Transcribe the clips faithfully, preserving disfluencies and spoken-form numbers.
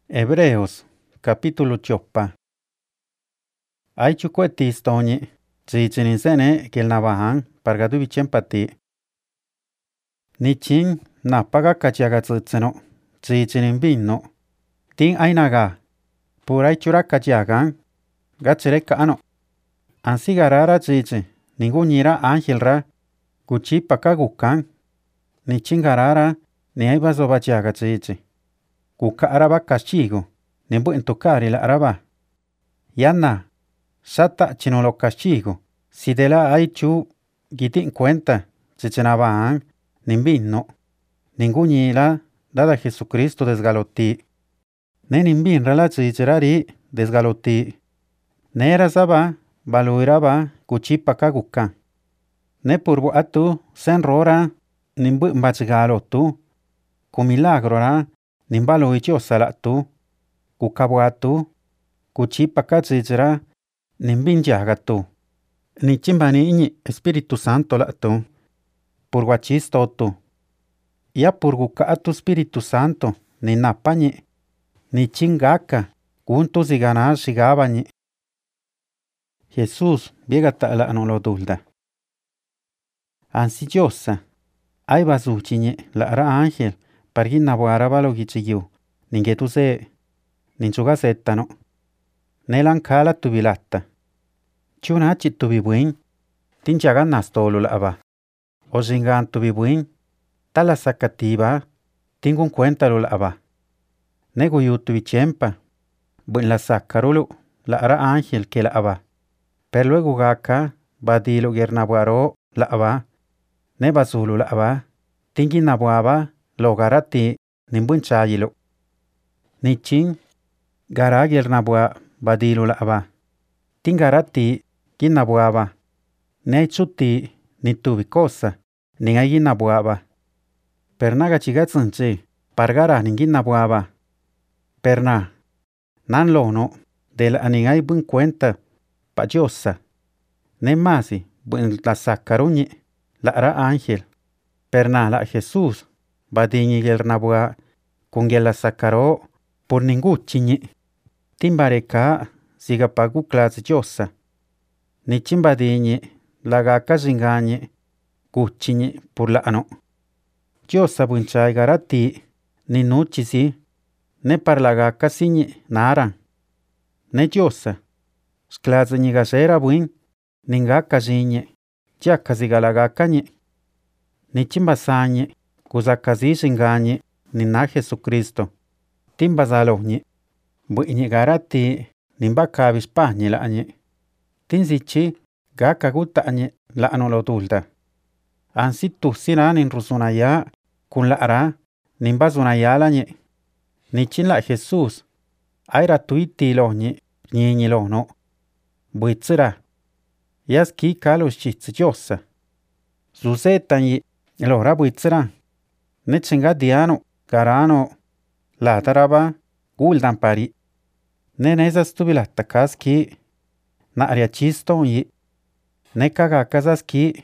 Hebreos, capítulo chioppa. Aichu cueti stoni, chichinin sene que el navahan, pargadu bichempati. Nichin, napaga kachiagatseno, chichinin binno. Tin ainaga, purai chura kachiagan, gachere ano. Ansi garara chichi, ningunira angelra, kuchipa kagukan. Nichin garara, ni aibazo bachiaga chichi. Kuka araba castigo, nembu en tocare la araba. Yana, sata chino lo castigo, si de la hay chu, gitin cuenta, chichenabaan, nimbin no. Ninguni la, dada Jesucristo desgaloti. Ne nimbin rala chicherari, desgaloti. Nera zaba, baluiraba, kuchipa kaguka. Ne purbu atu, sen rora, nimbu mbachgalotu. Kumilagro nimbalo ichio salatu, kukabuatu, kuchipa kachichera, nimbinjagatu. Nichimbani iñi Espíritu Santo latu, purguachistotu. Ya purgukaatu Espíritu Santo, ni napañi, ni chingaka, kuntu zigana shigabañi. Jesús viegata la no dulda. Ansillosa, ay bazuchiñi la ara ángel. Pargin nabuaraba lo gichiyu, ningetu se, ninchuga settano. Nelan kala tubilatta. Chunachi tubibuin, tinchagan nastolu laba. O zingan tubibuin, tala sacativa, tingun cuéntalo laba. Neguyu tubichempa, buen la sacarulu, la ara ángel que laba. Per luego gaka, badilo gernabuaro laba. Nebazulu laba, tingin nabuaba. Lo garati nimbun chayilo. Nichin garagir nabua badilu laba. Tingarati ginabuaba. Neichuti nitubi cosa. Ningai nabuaba. Pernaga chigatsunchi pargara ningin nabuaba. Perna nan lono de la aningai bun cuenta payosa. Nemasi buen la sacaruñi la ara ángel. Perna la Jesús. Badiñi gernabua kungela sakaro por ningún chiñi. Timbareka sigapagu clase yosa. Ni chimbadiñi lagaka zingañi kuchiñi por la ano. Yosa bunchay garati ni nuchisi ne parlagaka siñi naran. Ne yosa sklaze ni gasera buin ningaka ziñi yaka zigalagaka ñi. Ni chimbasañi Kuzakazi shingañi ni na Jesucristo. Timbazaloñi. Buiñi garati nimbaka bispañi lañi. Tinzichi gaka gutañi la anolo dulda. Ansi tusina nin rusunaya kun la ara nimbazunaya lañi. Nichin la Jesús. Aira tuiti loñi ñiñi lono. Buitsira. Yaski kalos chitsiosa. Zuzetañi lora buitsira. Nechinga diano, garano, la taraba, guldan pari. Nenezas tubilata kaski, na ariachisto yi. Nekaga kazaski,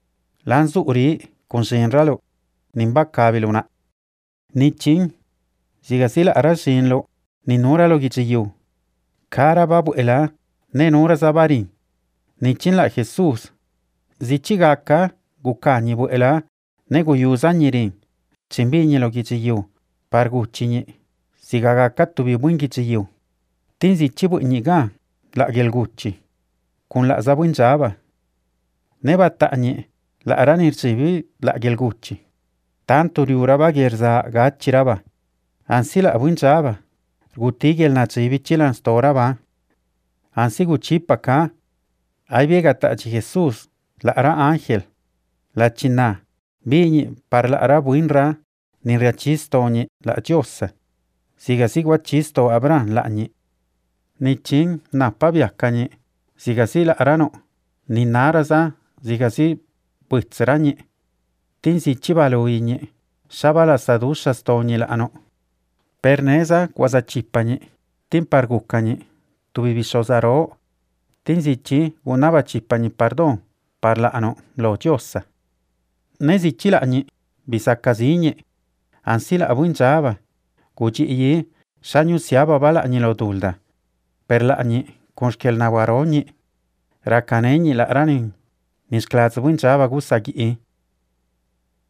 lanzuri, conshenralo, nimba kabiluna. Nichin, zigasila arashinlo, ninuralo gichiyu. Karababu ela, nenura zabarin. Nichin la Jesús. Zichigaka, gukanyibu ela, neguyuzanyirin. Chimbiñi lo gichiyu, parguchiñi, sigagaka tubi buen gichiyu. Tinzi chibu ñiga, la gelguchi, kun la zabunjaba. Neba tañi, la aranir chibi, la gelguchi. Tanto riuraba gerza gachiraba. Ansi la bunjaba, gutigel na chibi chilan storaba. Ansi guchipa ka, ay viega tachi Jesús, la ara ángel, la china. Biñi par la ara buinra, ni reachisto ñi la diosa. Siga sigua chisto abran la ñi. Ni chin na pabiaka ñi. Siga si la arano. Ni naraza, siga si buitsera ñi. Tin si chibalo ñi. Shabala sadusha sto ñi la ano. Perneza guaza chipa ñi. Tin parguka ñi. Tubi bishozaro. Tin si chi unaba chipa ñi pardon. Par la ano lo diosa. Nezi chilañi, bisakaziñi, ansi la abunjaba, kuchi yi, Xañu siaba ba laꞌñi lo dulda, per laꞌñiꞌ con xquieḻnawaroñiꞌ racaneñiꞌ laꞌ ranin ni xcladzi bwín dxaaba gusaguiꞌi